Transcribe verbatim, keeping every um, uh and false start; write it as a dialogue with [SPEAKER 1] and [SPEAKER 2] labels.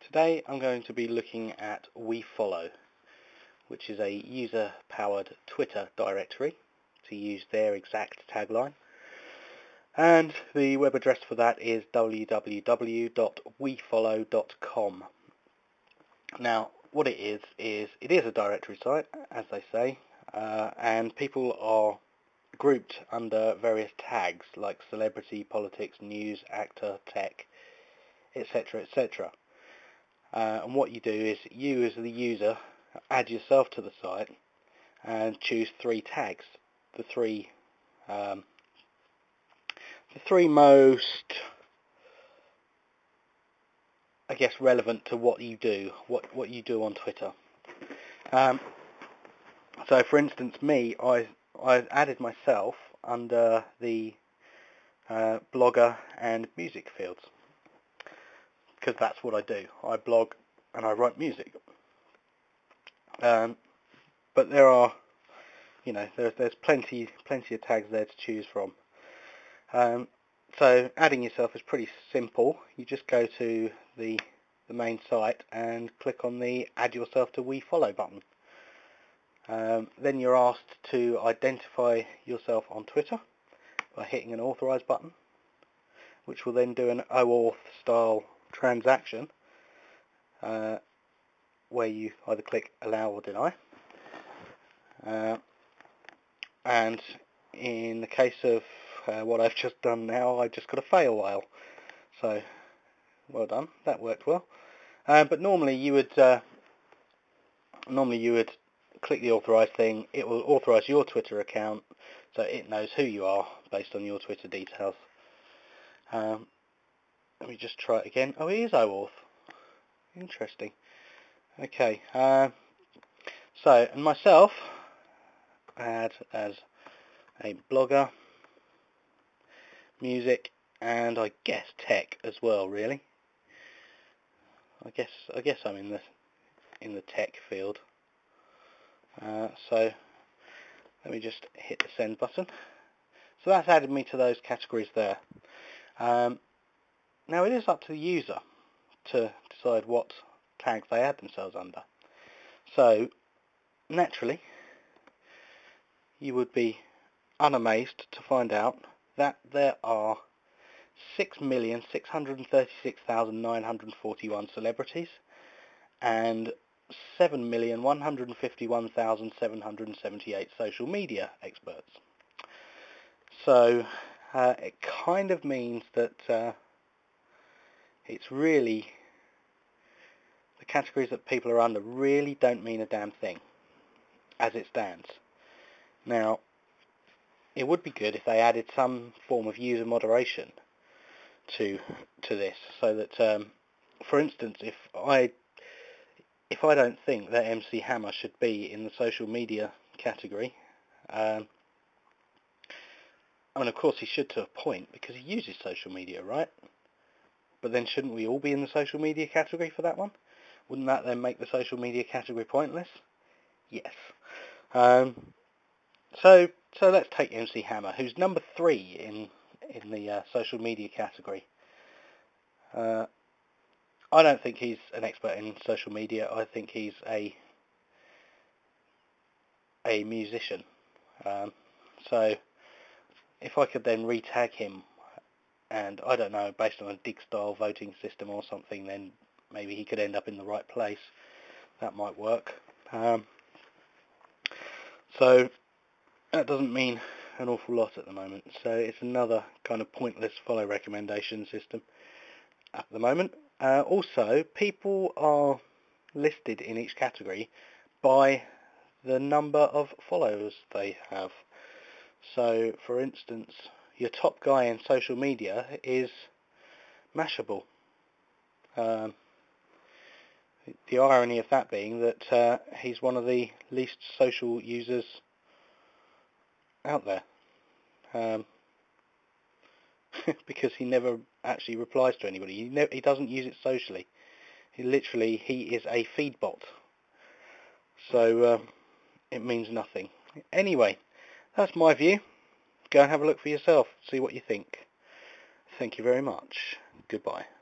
[SPEAKER 1] Today I'm going to be looking at WeFollow, which is a user-powered Twitter directory, to use their exact tagline. And the web address for that is w w w dot we follow dot com. Now, what it is, is it is a directory site, as they say, uh, and people are grouped under various tags like celebrity, politics, news, actor, tech, et cetera, et cetera. Uh, and what you do is you, as the user, add yourself to the site and choose three tags. The three, um, the three most, I guess, relevant to what you do, what what you do on Twitter. Um, so, for instance, me, I I added myself under the uh, blogger and music fields, because that's what I do. I blog and I write music. Um, but there are, you know, there's there's plenty plenty of tags there to choose from. Um, so adding yourself is pretty simple. You just go to the the main site and click on the Add Yourself to WeFollow button. Um, then you're asked to identify yourself on Twitter by hitting an Authorize button, which will then do an OAuth style transaction uh, where you either click Allow or Deny. Uh, and in the case of uh, what I've just done now, I've just got a fail whale. So, well done, that worked well. Uh, but normally you would uh, normally you would click the Authorize thing. It will authorize your Twitter account, so it knows who you are based on your Twitter details. Um, let me just try it again. Oh, it is OAuth. Interesting. Okay. Uh, so, and myself, I add as a blogger, music, and I guess tech as well. Really. I guess I guess I'm in the in the tech field. Uh, so let me just hit the send button. So that's added me to those categories there. Um, now it is up to the user to decide what tags they add themselves under. So naturally, you would be unamazed to find out that there are six million six hundred thirty-six thousand nine hundred forty-one celebrities and seven million one hundred fifty-one thousand seven hundred seventy-eight social media experts. So uh, it kind of means that uh, it's really, the categories that people are under really don't mean a damn thing as it stands. Now, it would be good if they added some form of user moderation to to this, so that, um, for instance, if I if I don't think that M C Hammer should be in the social media category, um, I mean, of course he should to a point because he uses social media, right? But then shouldn't we all be in the social media category for that one? Wouldn't that then make the social media category pointless? Yes. Um, so so let's take M C Hammer, who's number three in in the uh, social media category. Uh, I don't think he's an expert in social media. I think he's a a musician. Um, so if I could then re-tag him, and I don't know, based on a dig style voting system or something, then maybe he could end up in the right place. That might work. Um, so that doesn't mean an awful lot at the moment. So it's another kind of pointless follow recommendation system at the moment. Uh, also, people are listed in each category by the number of followers they have. So, for instance, your top guy in social media is Mashable. Um, the irony of that being that uh, he's one of the least social users out there. Um, because he never actually replies to anybody. He, ne- he doesn't use it socially. He literally, he is a feed bot. So uh, it means nothing. Anyway, that's my view. Go and have a look for yourself. See what you think. Thank you very much. Goodbye.